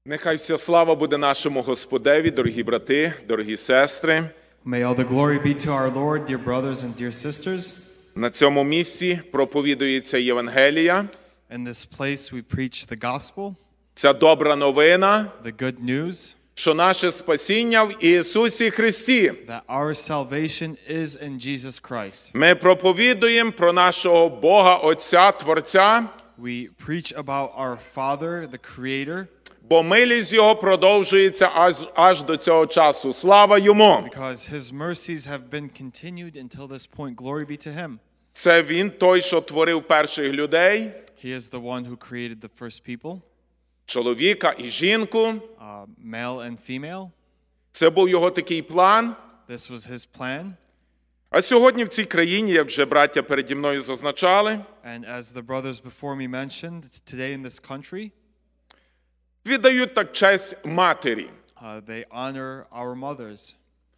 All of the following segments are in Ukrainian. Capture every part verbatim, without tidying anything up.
Нехай вся слава буде нашому Господеві, дорогі брати, дорогі сестри. May all the glory be to our Lord, dear brothers and dear sisters. На цьому місці проповідується Євангелія. In this place we preach the gospel, Ця добра новина, the good news, що наше спасіння в Ісусі Христі. that our salvation is in Jesus Christ. Ми проповідуємо про нашого Бога Отця, Творця, We preach about our Father, the Creator, бо милість Його продовжується аж, аж до цього часу. Слава Йому! because His mercies have been continued until this point. Glory be to Him. Це Він той, що творив перших людей, He is the one who created the first people, чоловіка і жінку. uh, male and female. Це був Його такий план. This was His plan. А сьогодні в цій країні, як вже браття переді мною зазначали, And as the brothers before me mentioned, today in this country, віддають так честь матері. uh, they honor our mothers.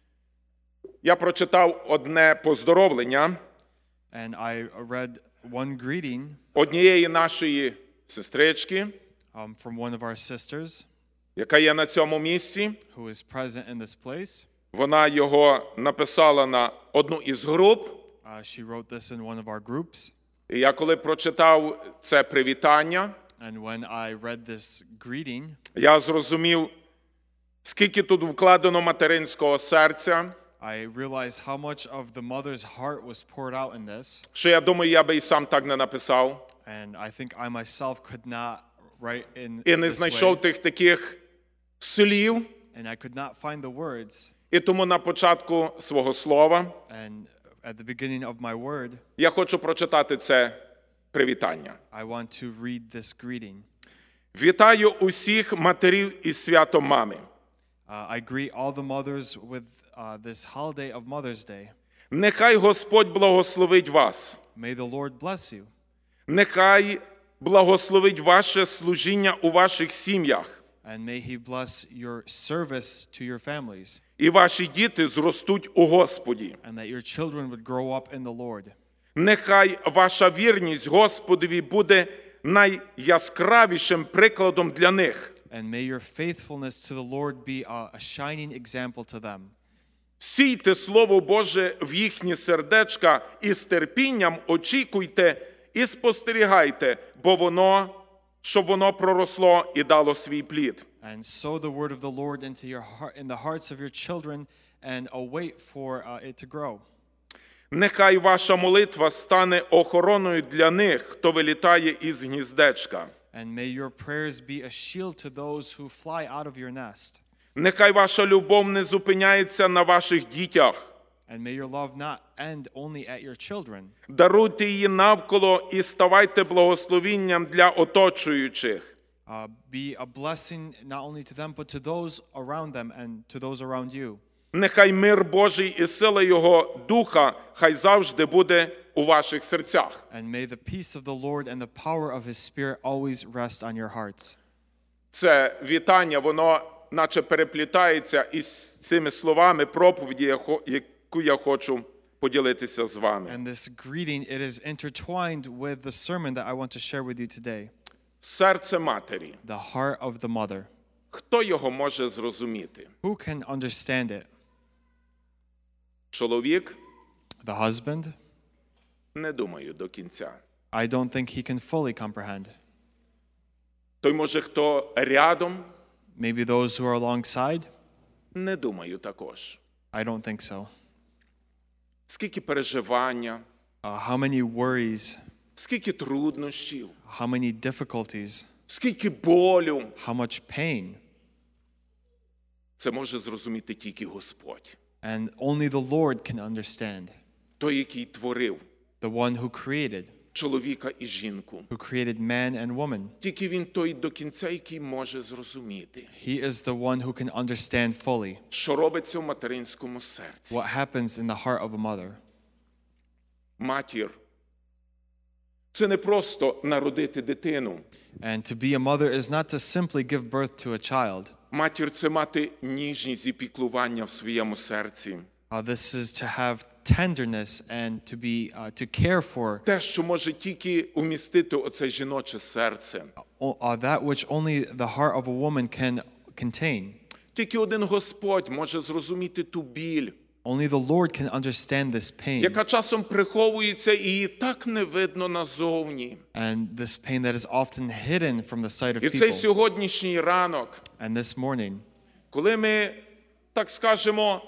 Я прочитав одне поздоровлення And I read one greeting однієї нашої сестрички, um, from one of our sisters яка є на цьому місці. who is present in this place. Вона його написала на одну із груп. Uh, she wrote this in one of our groups. І я коли прочитав це привітання, And when I read this greeting, я зрозумів, скільки тут вкладено материнського серця, I realized how much of the mother's heart was poured out in this. що я думаю, я би і сам так не написав. And I think I myself could not write in І не this знайшов way. тих таких слів. And I could not find the words. І тому на початку свого слова And at the beginning of my word, я хочу прочитати це привітання. I want to read this greeting. Вітаю усіх матерів із святом мами. Uh, I greet all the mothers with uh, this holiday of Mother's Day. Нехай Господь благословить вас. May the Lord bless you. Нехай благословить ваше служіння у ваших сім'ях. And may He bless your service to your families. І ваші діти зростуть у Господі. And that your children would grow up in the Lord. Нехай ваша вірність Господові буде найяскравішим прикладом для них. And may your faithfulness to the Lord be a, a shining example to them. Сійте Слово Боже в їхні сердечка і з терпінням очікуйте і спостерігайте, бо воно, щоб воно проросло і дало свій плід. And sow the word of the Lord into your heart, in the hearts of your children, and await for uh, it to grow. Нехай ваша молитва стане охороною для них, хто вилітає із гніздечка. And may your prayers be a shield to those who fly out of your nest. Нехай ваша любов не зупиняється на ваших дітях. And may your love not end only at your children. Даруйте її навколо і ставайте благословінням для оточуючих. Uh, be a blessing not only to them, but to those around them and to those around you. Нехай мир Божий і сила Його Духа хай завжди буде у ваших серцях. And may the peace of the Lord and the power of His Spirit always rest on your hearts. Це вітання, воно наче переплітається із цими словами проповіді, яку я хочу поділитися з вами. And this greeting, it is intertwined with the sermon that I want to share with you today. Серце матері. The heart of the mother. Хто його може зрозуміти? Who can understand it? Чоловік? The husband? Не думаю до кінця. I don't think he can fully comprehend. Той, може, хто рядом? Maybe those who are alongside? Не думаю також. I don't think so. Скільки переживання, Uh, how many worries, скільки труднощів, how many difficulties, скільки болю. how much pain. Це може зрозуміти тільки Господь. And only the Lord can understand. Той, який творив The one who created, чоловіка і жінку. who created man and woman. Тільки він той до кінця, який може зрозуміти, He is the one who can understand fully що робиться в материнському серці. what happens in the heart of a mother. Матір – це не просто народити дитину. And to be a mother is not to simply give birth to a child. Матір – це мати ніжність і піклування в своєму серці. Uh, this is to have tenderness and to be uh, to care for Те, що може тільки умістити оце жіноче серце. uh, that which only the heart of a woman can contain. Тільки один Господь може зрозуміти ту біль, Only the Lord can understand this pain, яка часом приховується і її так не видно назовні. and this pain that is often hidden from the sight of І цей people. сьогоднішній ранок, And this morning, коли ми, так скажемо,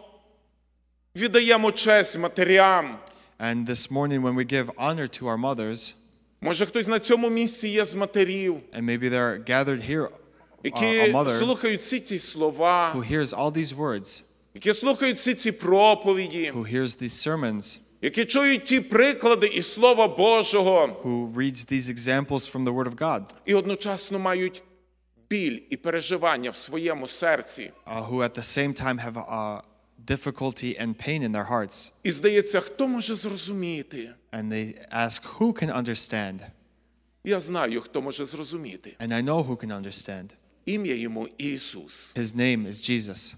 віддаємо честь матерям, and this morning when we give honor to our mothers, може хтось на цьому місці є з матерів, and maybe they're gathered here, uh, a які mother слухають всі ці слова, who hears all these words, які слухають всі ці проповіді, who hears these sermons, які чують ті приклади із Слова Божого, who reads these examples from the Word of God, і одночасно мають біль і переживання в своєму серці. uh, who at the same time have uh, difficulty and pain in their hearts. І здається, хто може зрозуміти? And they ask, who can understand? Я знаю, хто може зрозуміти. And I know who can understand. Ім'я йому Ісус. His name is Jesus.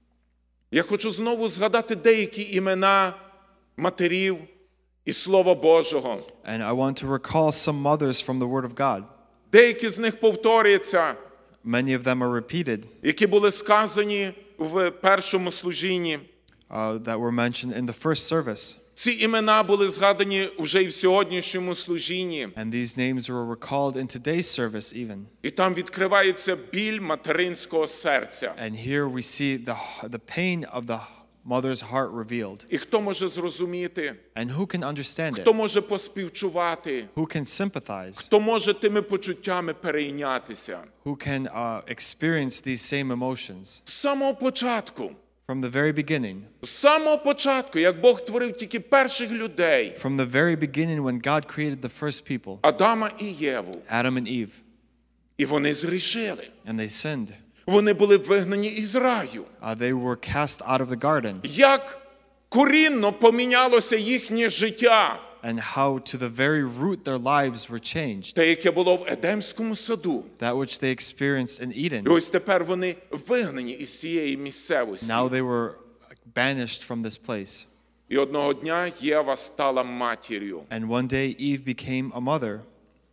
Я хочу знову згадати деякі імена матерів і Слова Божого. And I want to recall some mothers from the Word of God. Деякі з них повторюються, Many of them are repeated, які були сказані в першому служінні. uh, that were mentioned in the first service. Ці імена були згадані вже і в сьогоднішньому служінні. And these names were recalled in today's service even. І там відкривається біль материнського серця. And here we see the, the pain of the mother's heart revealed. І хто може зрозуміти? And who can understand it? Хто може поспівчувати? Who can sympathize? Хто може тими почуттями перейнятися? Who can uh, experience these same emotions? З самого початку, From the very beginning, з самого початку, як Бог творив тільки перших людей, from the very beginning when God created the first people, Адама і Єву, Adam and Eve, і вони згрішили. and they sinned. Вони були вигнані із раю. Uh, they were cast out of the garden. Як корінно помінялося їхнє життя, And how to the very root their lives were changed. те, яке було в Едемському саду. That which they experienced in І Eden. ось тепер вони вигнані із цієї місцевості. Now they were banished from this place. І одного дня Єва стала матір'ю. And one day Eve became a mother.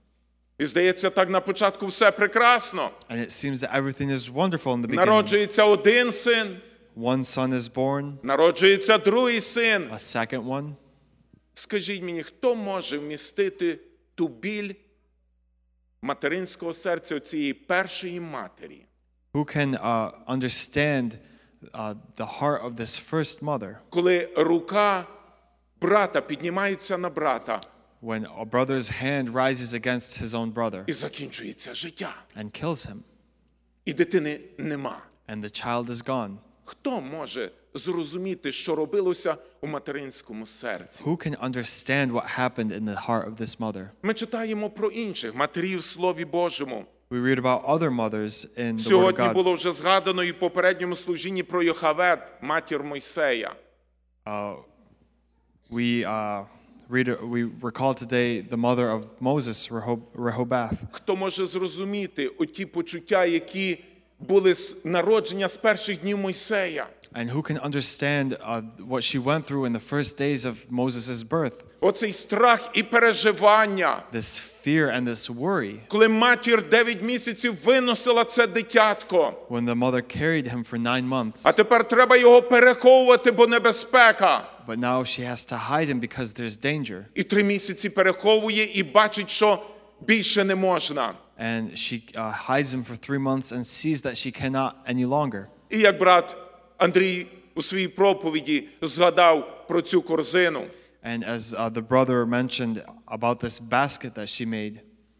І здається, так на початку все прекрасно. And it seems that everything is wonderful in the beginning. Народжується один син, One son is born, народжується другий син. a second one. Скажіть мені, хто може вмістити ту біль материнського серця цієї першої матері? Who can uh, understand uh, the heart of this first mother Коли рука брата піднімається на брата when a brother's hand rises against his own brother і закінчується життя, and kills him, і дитини нема. and the child is gone? Хто може зрозуміти, що робилося у материнському серці? Who can understand what happened in the heart of this mother? Ми читаємо про інших матерів в Слові Божому. We read about other mothers in the Word of Сьогодні God. було вже згадано і в попередньому служінні про Йохавед, матір Мойсея. Uh, we uh, read, we recall today the mother of Moses, Rehob- Rehoboth. Хто може зрозуміти оті почуття, які були з народження з перших днів Мойсея? And who can understand uh, what she went through in the first days of Moses' birth? Оцей страх і переживання. This fear and this worry Коли матір дев'ять місяців виносила це дитятко, when the mother carried him for nine months. а тепер треба його переховувати, бо небезпека. But now she has to hide him because there's danger. І три місяці переховує і бачить, що більше не можна. And she uh, hides him for three months and sees that she cannot any longer. І як брат Андрій у своїй проповіді згадав про цю корзину. And as uh, the brother mentioned about this basket that she made,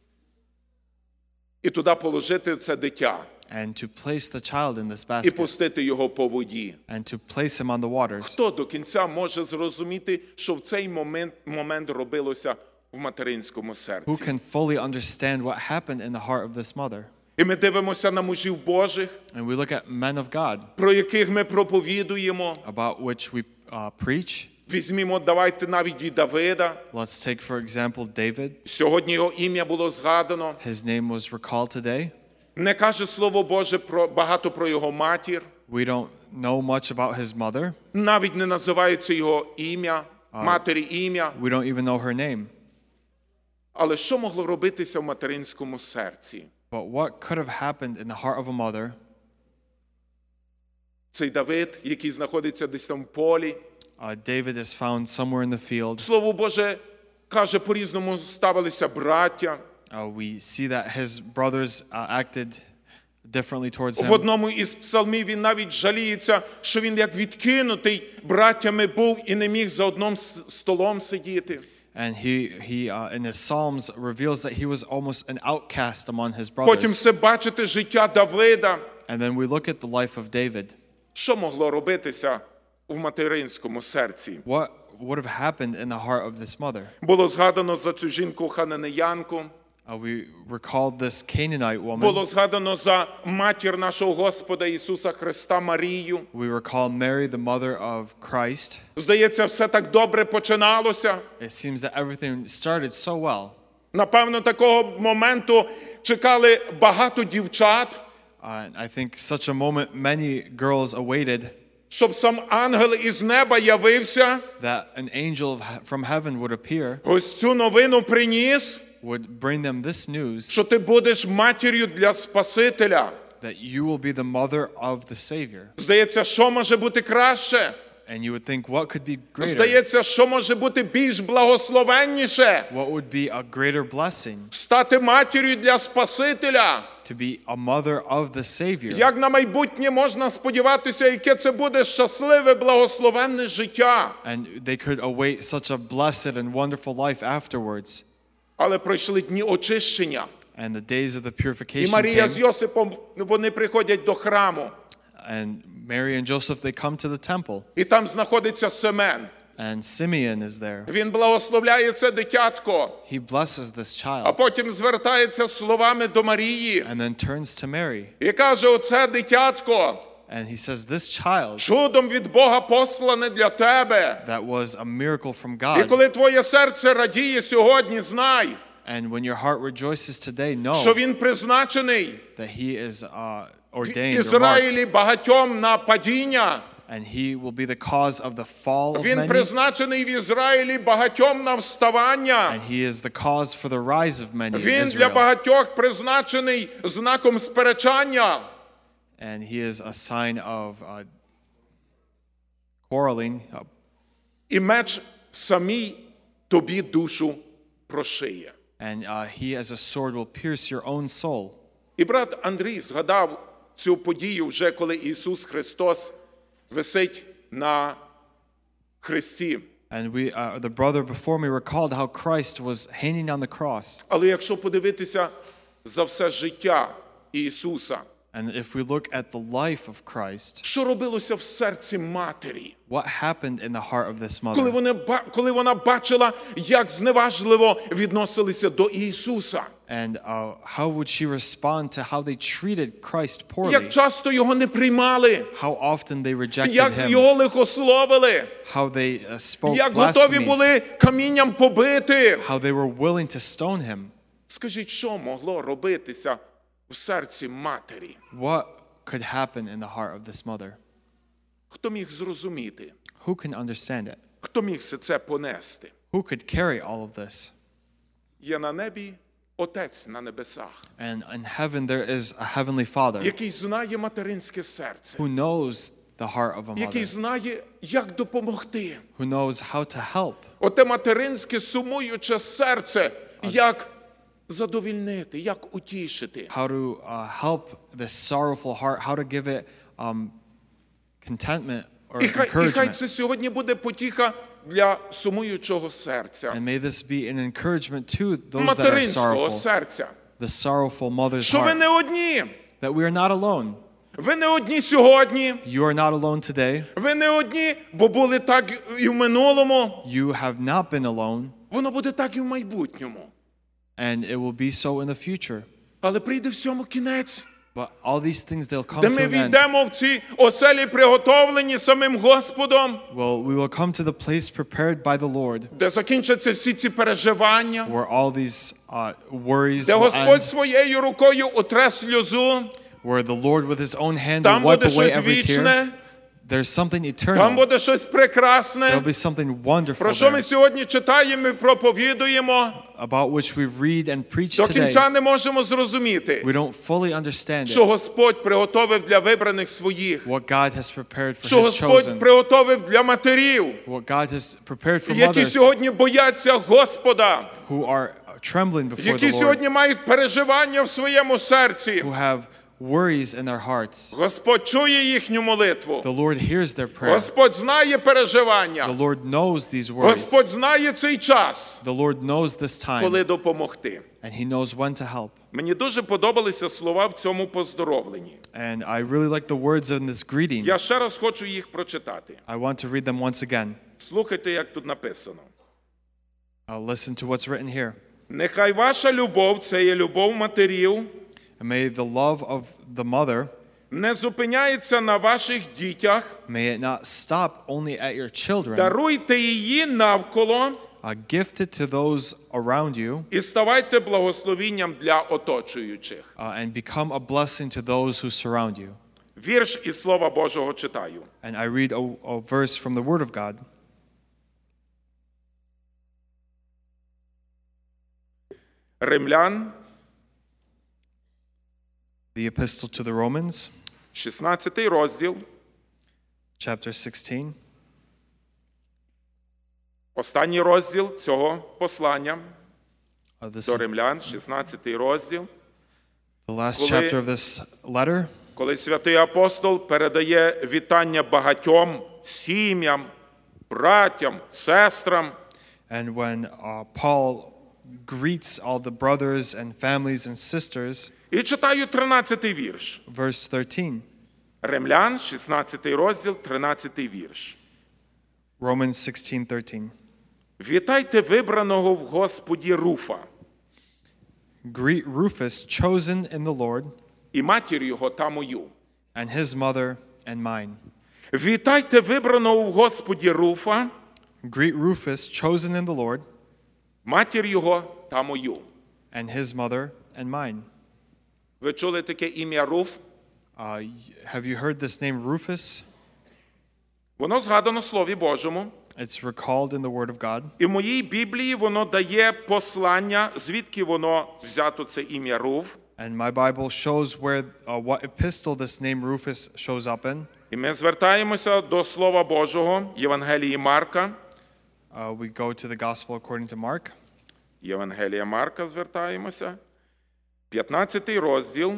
І туди положити це дитя. and to place the child in this І basket, пустити його по воді. and to place him on the waters. Хто до кінця може зрозуміти, що в цей момент, момент робилося в материнському Who серці? can fully understand what happened in the heart of this mother? І ми дивимося на мужів Божих, And we look at men of God, про яких ми проповідуємо. about which we uh, preach. Візьмімо, давайте навіть і Давида. Let's take, for example, David. Сьогодні його ім'я було згадано. His name was recalled today. Не каже Слово Боже про, багато про його матір. We don't know much about his mother. Навіть не називається його ім'я, матері ім'я. We don't even know her name. Але що могло робитися в материнському серці? But what could have happened in the heart of a mother? Цей Давид, який знаходиться десь там в полі. Uh, David is found somewhere in the field. Слово Боже каже, по-різному ставилися браття. Uh, we see that his brothers uh, acted differently towards В him. одному із псалмів він навіть жаліється, що він як відкинутий браттями був і не міг за одним с- столом сидіти. And he, he uh, in his Psalms reveals that he was almost an outcast among his Потім brothers. все бачите життя Давида. And then we look at the life of David. Що могло робитися в материнському серці? What would have happened in the heart of this mother? Було згадано за цю жінку хананеянку. Uh, we recalled this Canaanite woman. Було згадано за матір нашого Господа Ісуса Христа Марію. We recall Mary, the mother of Christ. Здається, все так добре починалося. It seems that everything started so well. Напевно, такого моменту чекали багато дівчат, Uh, I think such a moment many girls awaited, щоб сам ангел із неба явився, that an angel of he- from heaven would appear, ось цю новину приніс, would bring them this news що ти будеш матір'ю для Спасителя. that you will be the mother of the Savior. Здається, що може бути краще? And you would think, what could be greater? Здається, що може бути більш благословенніше? What would be a greater blessing? Стати матір'ю для Спасителя. To be a mother of the Savior. Як на майбутнє можна сподіватися, яке це буде щасливе, благословенне життя? And they could await such a blessed and wonderful life afterwards. Але пройшли дні очищення. And the days of the І purification Марія з came. Йосипом, вони приходять до храму. And Mary and Joseph, they come to the temple. І там знаходиться Семен. And Simeon is there. Він благословляє це дитятко, He blesses this а child. потім звертається словами до Марії. And then turns to Mary. І каже, оце дитятко, And he says, this child чудом від Бога послане для тебе. that was a miracle from І God. коли твоє серце радіє сьогодні, знай, And when your heart rejoices today, що know він призначений that he is uh, в ordained or marked. Ізраїлі багатьом на падіння. And he will be the cause of the fall of Він many. призначений в Ізраїлі багатьом на вставання. And he is the cause for the rise of many in Він для Israel. багатьох призначений знаком сперечання. And he is a sign of uh, quarreling. Uh, І меч самій тобі душу прошиє. And uh, he as a sword will pierce your own soul. І брат Андрій згадав цю подію вже, коли Ісус Христос висить на хресті. And we, uh, the brother before me recalled how Christ was hanging on the cross. Але якщо подивитися за все життя Ісуса, And if we look at the life of Christ, що робилося в серці матері? what happened in the heart of this Коли, mother? вони, ба- коли вона бачила, як зневажливо відносилися до Ісуса, And uh, how would she respond to how they treated Christ poorly? як часто його не приймали, How often they rejected як him? його лихословили, How they uh, spoke як готові blasphemies? були камінням побити. How they were willing to stone him? Скажіть, що могло робитися в серці матері? What could happen in the heart of this mother? Хто міг зрозуміти? Who can understand it? Хто міг все це понести? Who could carry all of this? Є на небі Отець на небесах, And in heaven there is a heavenly Father який знає материнське серце, who knows the heart of a який mother, знає, як допомогти. who knows how to help. Оте материнське сумуюче серце, як задовільнити, як утішити. How to uh, help this sorrowful heart, how to give it um, contentment or І хай, і хай encouragement. це сьогодні буде потіха для сумуючого серця, And may this be an encouragement to those that are материнського sorrowful, серця. the sorrowful mother's Що ви heart, не одні. that we are not alone. Ви не одні сьогодні. You are not alone today. Ви не одні, бо були так і в минулому. You have not been alone, Воно буде так і в майбутньому. and it will be so in the future. Але прийде всьому кінець. But all these things, they'll come де to ми an end. війдемо в ці оселі, приготовлені самим Господом, Well, we will come to the place prepared by the Lord, де закінчаться всі ці переживання, where all these uh, worries де will Господь end, своєю рукою отре сльозу, where the Lord with His own hand will там wipe буде away щось every tear. вічне, There's something там eternal. буде щось There'll прекрасне, be something wonderful про що ми there, сьогодні читаємо і проповідуємо, about which we read and preach до today. кінця не можемо зрозуміти, We don't fully understand що it, Господь приготовив для вибраних своїх, what God has prepared for що His Господь chosen, приготовив для матерів, what God has prepared for які mothers сьогодні бояться Господа, who are trembling before які the Lord, сьогодні мають переживання в своєму серці. who have worries in their hearts. Господь чує їхню молитву. The Lord hears their prayer. Господь знає The переживання. Lord knows these worries. Господь знає цей час, The Lord knows this time, коли допомогти. and He knows when to help. Мені дуже подобалися слова в цьому поздоровленні. And I really like the words in this greeting. Я ще раз хочу їх прочитати. I want to read them once again. Слухайте, як тут написано. I'll listen to what's written here. Нехай ваша любов, це є любов матерів, And may the love of the mother, не зупиняється на ваших дітях. may it not stop only at your children. Даруйте її навколо Uh, gift it to those around you, і ставайте благословінням для оточуючих. uh, and become a blessing to those who surround you. Вірш із Слова Божого читаю. And I read a, a verse from the Word of God. Римлян, The Epistle to the Romans, шістнадцятий розділ, chapter sixteen. останній розділ цього послання Uh, this до is Римлян, шістнадцятий розділ, the last Коли- chapter of this letter, коли святий апостол передає вітання багатьом сім'ям, братям, сестрам, and when uh, Paul greets all the brothers and families and sisters, і читаю тринадцятий вірш. verse thirteen, Римлян, шістнадцятий розділ, тринадцятий вірш. Romans sixteen thirteen. Вітайте вибраного в Господі Руфа Greet Rufus, chosen in the Lord, і матір його та мою. and his mother and mine. Вітайте вибраного в Господі Руфа, Greet Rufus, chosen in the Lord, матір його та мою. and his mother and mine. Ви чули таке ім'я Руф? Uh, y- have you heard this name Rufus? Воно згадано в Слові Божому. It's recalled in the Word of God. І в моїй Біблії воно дає послання, звідки воно взято це ім'я Руф. And my Bible shows where uh, what epistle this name Rufus shows up in. І ми звертаємося до Слова Божого, Євангелії Марка. Uh, we go to the Gospel according to Mark, Євангелія Марка звертаємося. п'ятнадцятий розділ,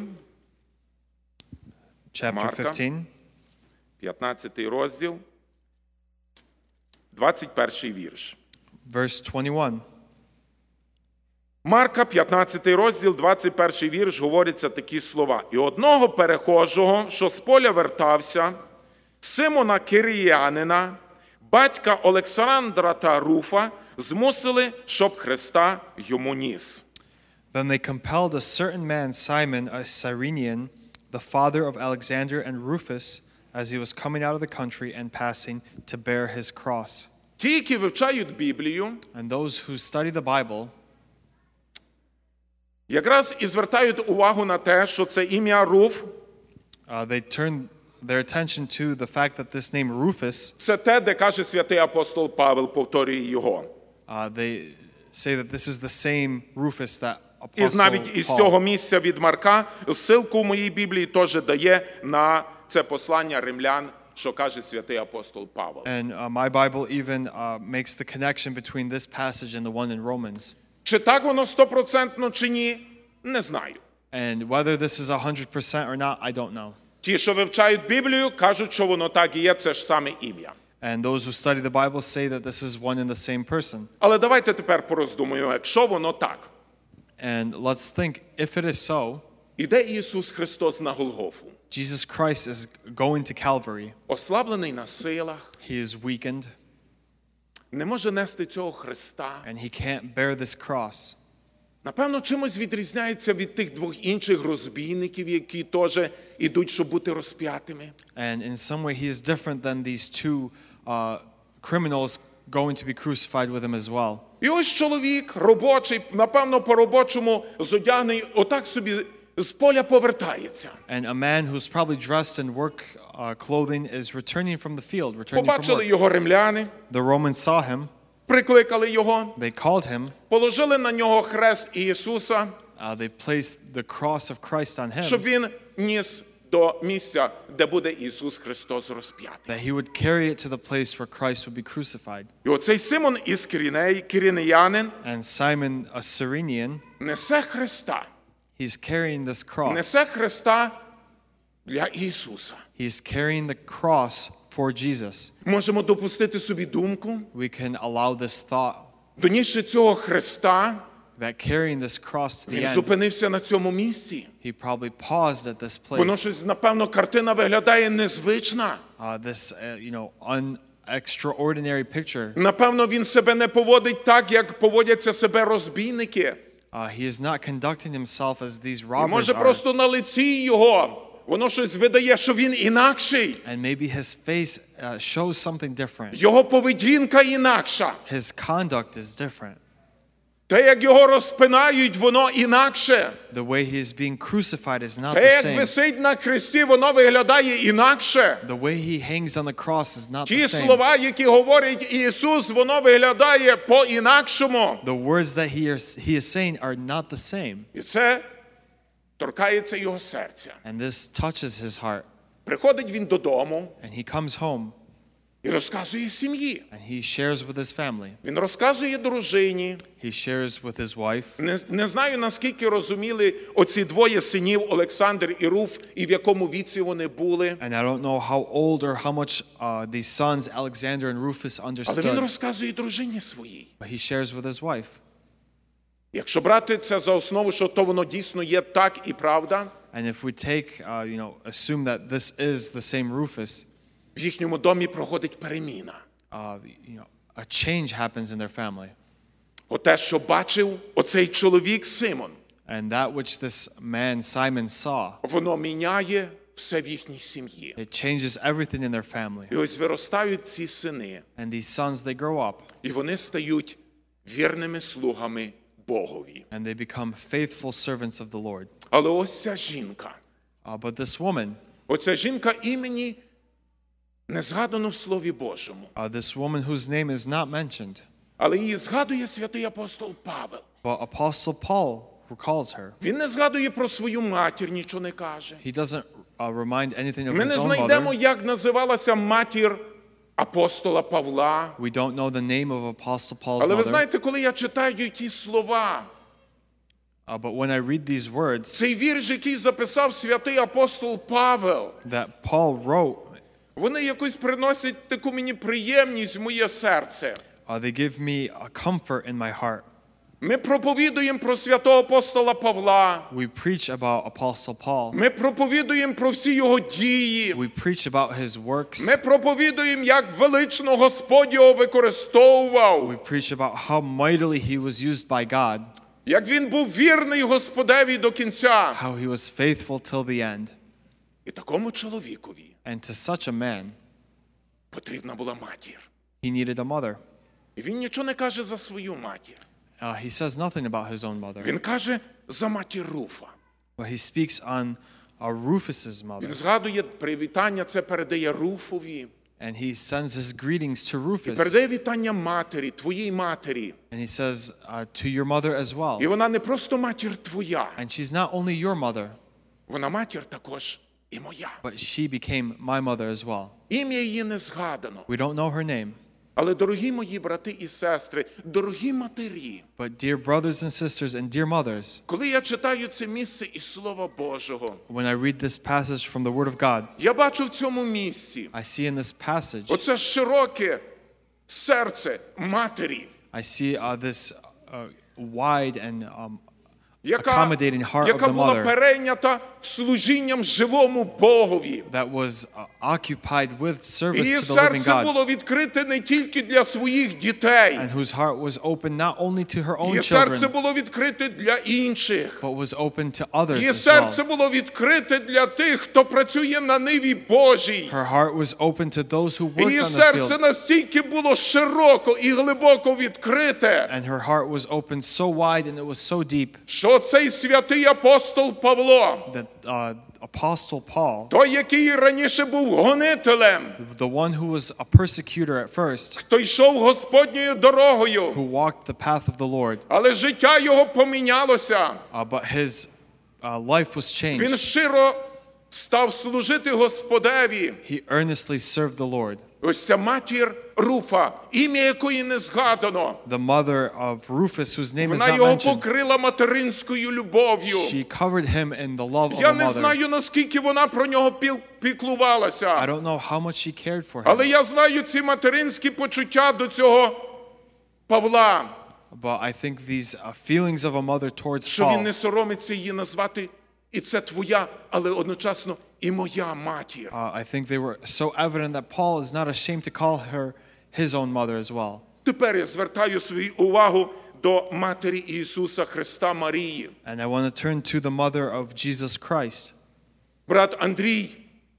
chapter Марка. fifteen, п'ятнадцятий розділ, двадцять перший вірш. verse twenty-one. Марка, п'ятнадцятий розділ, двадцять перший вірш, говоряться такі слова. «І одного перехожого, що з поля вертався, Симона Киріянина, батька Олександра та Руфа, змусили, щоб Христа йому ніс». Then they compelled a certain man, Simon, a Cyrenian, the father of Alexander and Rufus, as he was coming out of the country and passing, to bear his cross. Ті, які вивчають Біблію, And those who study the Bible, якраз і звертають увагу на те, що це ім'я Руф uh, they turn their attention to the fact that this name Rufus, – це те, де каже святий апостол Павел, повторює його. uh, they say that this is the same Rufus that І Apostle навіть із Paul. цього місця від Марка ссылку в моїй Біблії теж дає на це послання римлян, що каже святий апостол Павел. And uh, my Bible even uh, makes the connection between this passage and the one in Romans. Чи так воно стопроцентно, чи ні, не знаю. And whether this is one hundred percent or not, I don't know. Ті, що вивчають Біблію, кажуть, що воно так і є, це ж саме ім'я. And those who study the Bible say that this is one and the same person. Але давайте тепер пороздумуємо, якщо воно так. And let's think, if it is so, Іде Ісус Христос на Голгофу, Jesus Christ is going to Calvary. ослаблений на силах, He is weakened, не може нести цього Христа. and he can't bear this cross. Напевно, чимось відрізняється від тих двох інших розбійників, які теж ідуть, щоб бути розп'ятими. And in some way, he is different than these two uh, criminals going to be crucified with him as well. І ось чоловік робочий, напевно, по-робочому зодягнений, отак собі з поля повертається. And a man who's probably dressed in work uh, clothing is returning from the field, returning from Побачили work. його римляни, The Romans saw him. прикликали його, They called him. положили на нього хрест Ісуса, Uh, they placed the cross of Christ on щоб him, він ніс до місця, де буде Ісус Христос розп'ятий. that he would carry it to the place where Christ would be crucified. І оцей Симон із Киринеї, киринеянин, And Simon, a Cyrenian, несе Христа. he's carrying this cross. Несе Христа для Ісуса. He's carrying the cross for Jesus. Можемо допустити собі думку, We can allow this thought донісши цього Христа, that carrying this cross to the він end, зупинився на цьому місці. he probably paused at this Воно place. щось, напевно, картина виглядає незвична. Uh, this, uh, you know, un- extraordinary picture. Напевно, він себе не поводить так, як поводяться себе розбійники. Uh, he is not conducting himself as these І, robbers може, are. просто на лиці його воно щось видає, що він інакший. And maybe his face uh, shows something different. Його поведінка інакша. His conduct is different. Те, як його розпинають, воно інакше. The way he is being crucified is not Те, the як same. висить на хресті, воно виглядає інакше. The way he hangs on the cross is not Ті the same. слова, які говорить Ісус, воно виглядає по-інакшому. The words that he is, he is saying are not the same. І це торкається його серця. And this touches his heart. Приходить він додому And he comes home і розказує сім'ї. and he shares with his family. Він розказує дружині. He shares with his wife. Не, не знаю, наскільки розуміли оці двоє синів, Олександр і Руф, і в якому віці вони були. And I don't know how old or how much uh, these sons, Alexander and Rufus, Але він understood. розказує дружині своїй. But he shares with his wife. Якщо брати це за основу, що то воно дійсно є так і правда, And if we take, uh, you know, assume that this is the same Rufus, в їхньому домі проходить переміна. uh, you know, a change happens in their family. Оте, що бачив оцей чоловік Симон, And that which this man, Simon, saw, воно міняє все в їхній сім'ї. it changes everything in their family. І ось виростають ці сини, And these sons, they grow up і вони стають вірними слугами Богові. and they become faithful servants of the Lord. Але ось ця жінка, Uh, but this woman, оця жінка імені не згадано в Слові Божому, uh, this woman whose name is not mentioned, але її згадує святий апостол Павел. but Apostle Paul recalls her. Він не згадує про свою матір, нічого не каже. He doesn't uh, remind anything of Ми his не own знайдемо, mother. як називалася матір апостола Павла. We don't know the name of Apostle Paul's Але ви mother. знаєте, коли я читаю ті слова, Uh, but when I read these words цей вірш, який записав святий апостол Павел, that Paul wrote, вони якось приносять таку мені приємність в моє серце. uh, they give me a comfort in my heart. Ми проповідуємо про святого апостола Павла. We preach about Apostle Paul. Ми проповідуємо про всі його дії. We preach about his works. Ми проповідуємо, як велично Господь його використовував. We preach about how mightily he was used by God, Як він був вірний Господеві до кінця. how he was faithful till the end. І такому чоловікові And to such a man, потрібна була матір. he needed a mother. І він нічого не каже за свою матір. Uh, he says nothing about his own mother, Він каже за матір Руфа. but he speaks on uh, Rufus's mother. Він згадує привітання, це передає Руфові. And he sends his greetings to І Rufus. передає вітання матері, твоїй матері. And he says uh, to your mother as І well. вона не просто матір твоя, And she's not only your mother, вона матір також і моя. but she became my mother as well. Ім'я її не згадано. We don't know her name, Але, дорогі мої брати і сестри, дорогі матері, but dear brothers and sisters and dear mothers, коли я читаю це місце із Слова Божого, when I read this passage from the Word of God, я бачу в цьому місці I see in this passage, оце широке серце матері, I see uh, this uh, wide and um, яка, accommodating heart of яка the була mother, перейнята служінням живому Богові. that was uh, occupied with service Її to the living серце God, було відкрите не тільки для своїх дітей. and whose heart was open not only to her own Її серце children, було відкрите для інших. but was open to others Її as серце well. було відкрите для тих, хто працює на ниві Божій. Her heart was open to those who Її worked on the серце field, настільки було широко і глибоко відкрите, and her heart was open so wide and it was so deep що цей святий апостол Павло, that uh, Apostle Paul, той, який раніше був гонителем, the one who was a persecutor at first, хто йшов Господньою дорогою, who walked the path of the Lord, але життя його помінялося. uh, but his uh, life was Він changed. щиро став служити Господеві. He earnestly served the Lord. Ось ця матір Руфа, ім'я якої не згадано. The mother of Rufus, whose name is Вона not його mentioned, покрила материнською любов'ю. she covered him in the love of Я a не mother. знаю, наскільки вона про нього піл- I піклувалася. don't know how much she cared for Але him, я знаю ці материнські почуття до цього Павла, but I think these uh, feelings of a mother towards що він Paul, не соромиться її назвати, і це твоя, але одночасно і моя матір. uh, I think they were so evident that Paul is not ashamed to call her his own mother as well. Тепер я звертаю свою увагу до матері Ісуса Христа Марії. And I want to turn to the mother of Jesus Christ. Брат Андрій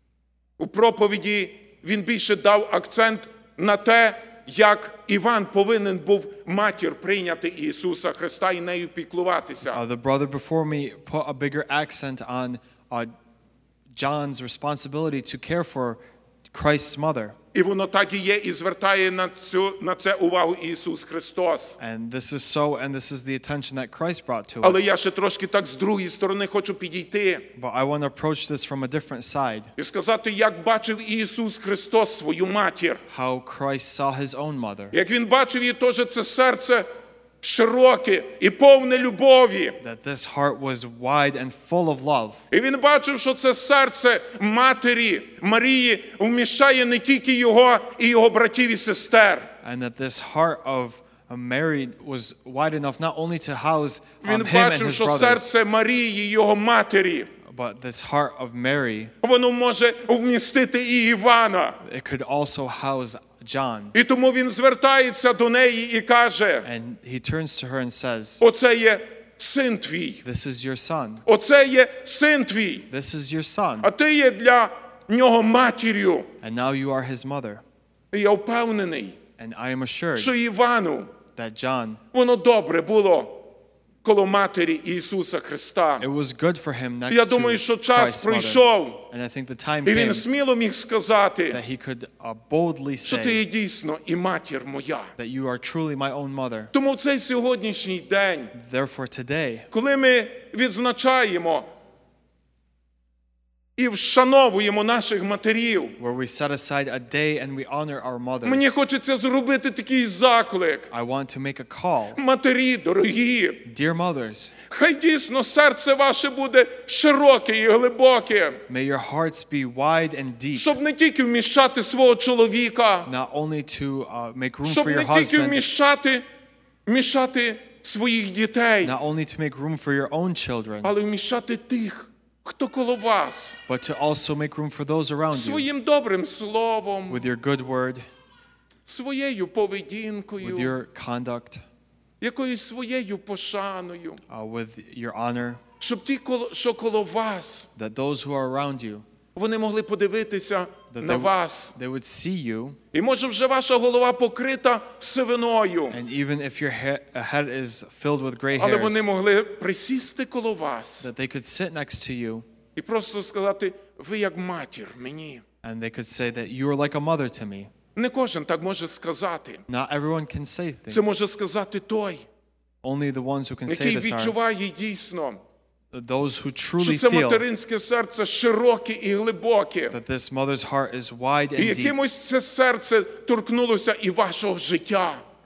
у проповіді він більше дав акцент на те, як Іван повинен був матір прийняти Ісуса Христа і нею піклуватися. Uh, the brother before me put a bigger accent on uh, John's responsibility to care for Christ's mother. І воно так і є, і звертає на цю на це увагу Ісус Христос. And this is so, and this is the attention that Christ brought to it. Але я ще трошки так з другої сторони хочу підійти But I want to approach this from a different side. і сказати, як бачив Ісус Христос свою матір. How Christ saw his own mother. Як він бачив її теж це серце широке і повне любові. That this heart was wide and full of love. І він бачив, що це серце матері Марії вміщає не тільки його і його братів і сестер. And that this heart of uh, Mary was wide enough not only to house um, Він him and бачив, his що brothers, серце Марії, його матері, but this heart of Mary, воно може вмістити і Івана. it could also house John. І тому він звертається до неї і каже, And he turns to her and says, оце є син твій, this is your son. оце є син твій, This is your son. а ти є для нього матір'ю. And now you are his mother. І я впевнений, And I am assured що Івану that John, воно добре було коло матері Ісуса Христа. it was good for him next Я думаю, що to час Christ's mother. пройшов, And I think the time і він came сміло міг сказати, that he could uh, boldly що ти say є дійсно і матір моя. that you are truly my own mother. Тому в цей сьогоднішній день, Therefore today, коли ми відзначаємо і вшановуємо наших матерів, where we set aside a day and we honor our mothers, мені хочеться зробити такий заклик. I want to make a call. Матері, дорогі, Dear mothers, хай дійсно серце ваше буде широке і глибоке, may your hearts be wide and deep, щоб не тільки вміщати свого чоловіка, not only to uh, make room щоб for не your тільки husband, вміщати, вміщати своїх дітей, not only to make room for your own children, але вміщати тих, хто коло вас, but to also make room for those around you своїм добрим словом, with your good word, своєю with поведінкою, your conduct, якоюсь своєю пошаною, uh, with your honor, щоб ті, коло- що коло вас, that those who are around you, вони могли подивитися that на they, вас. they would see you, І може вже ваша голова покрита сивиною, and even if your he- head is filled with gray але hairs, вони могли присісти коло вас that they could sit next to you, і просто сказати, ви як матір мені. and they could say that you are like a mother to me. Не кожен так може сказати. Not everyone can say Це things. може сказати той, Only the ones who can say який this are відчуває дійсно, those who що truly це feel материнське серце широке і глибоке. that this mother's heart is wide І and deep, якимось це серце торкнулося і вашого життя.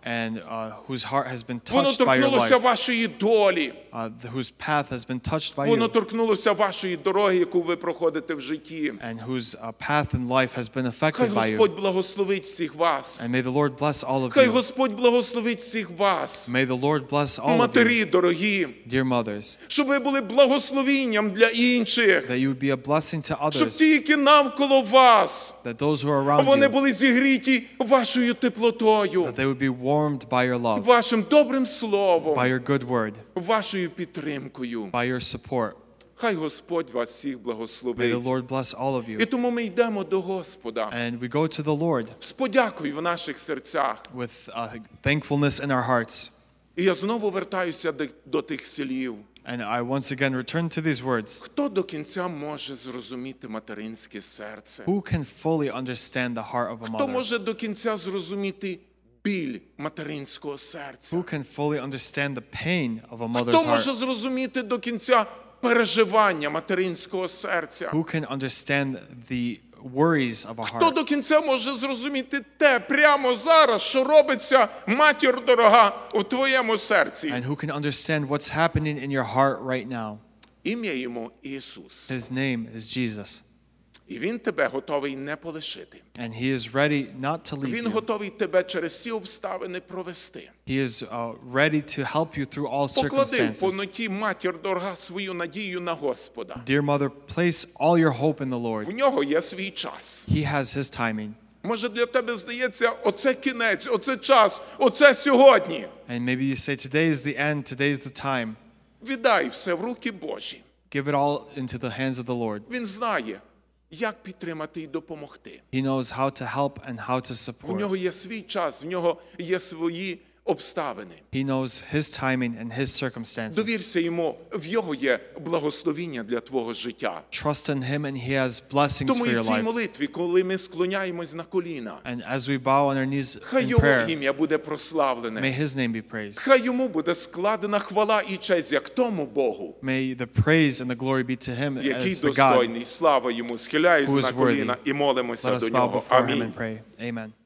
and uh, whose heart has been Воно touched by your торкнулося life, вашої долі. uh, th- whose path has been touched by Воно you, торкнулося вашої дороги, яку ви проходите в житті. and whose uh, path in life has been Хай affected by you. Господь благословить всіх вас. And may the Lord bless all of Хай you. Господь благословить всіх вас. May the Lord bless all of you, Матері дорогі, dear mothers, щоб ви були благословінням для інших. that you would be a blessing to Щоб others, ті, які навколо вас, that those who are around вони you, були зігріті вашою теплотою, that they would be warmed by your love, вашим добрим словом, by your good word, вашою підтримкою. by your support. Хай Господь вас всіх May благословить. the Lord bless all of І you. тому ми йдемо до Господа And we go to the Lord з подякою в наших серцях. with uh, thankfulness in our hearts. І я знову вертаюся до, до тих слів. And I once again return to these words. Хто до кінця може зрозуміти материнське серце? Who can fully understand the heart of a Хто mother? може до кінця зрозуміти біль материнського серця? Who can fully understand the pain of a mother's Хто heart? може зрозуміти до кінця переживання материнського серця? Who can understand the worries of a Хто heart? до кінця може зрозуміти те прямо зараз, що робиться, матір дорога, у твоєму серці? And who can understand what's happening in your heart right now? Ім'я йому Ісус. His name is Jesus. І Він тебе готовий не полишити. And he is ready not to leave Він you. готовий тебе через всі обставини провести. He is uh, ready to help you through all Поклади в circumstances. повноті, матір дорога, свою надію на Господа. Dear mother, place all your hope in the В Lord. нього є свій час. He has his timing. Може для тебе здається, оце кінець, оце час, оце сьогодні. And maybe you say, today is the end, today is the time. Віддай все в руки Божі. Give it all into the hands of the Lord. Він знає, як підтримати і допомогти. He knows how to help and how to В support. нього є свій час, в нього є свої обставини. He knows his timing and his circumstances. Довірся йому, в його є благословіння для твого життя. Trust in him and he has blessings Тому for і your в цій life. молитві, коли ми склоняємось на коліна, And as we bow on our knees хай in його prayer, ім'я буде прославлене. may his name be praised. Хай йому буде складена хвала і честь, як тому Богу, May the praise and the glory be to him який as the God достойний. Слава йому. Схиляюсь who на is коліна worthy. і молимося Let до us bow нього. before him Амінь. and pray. Amen.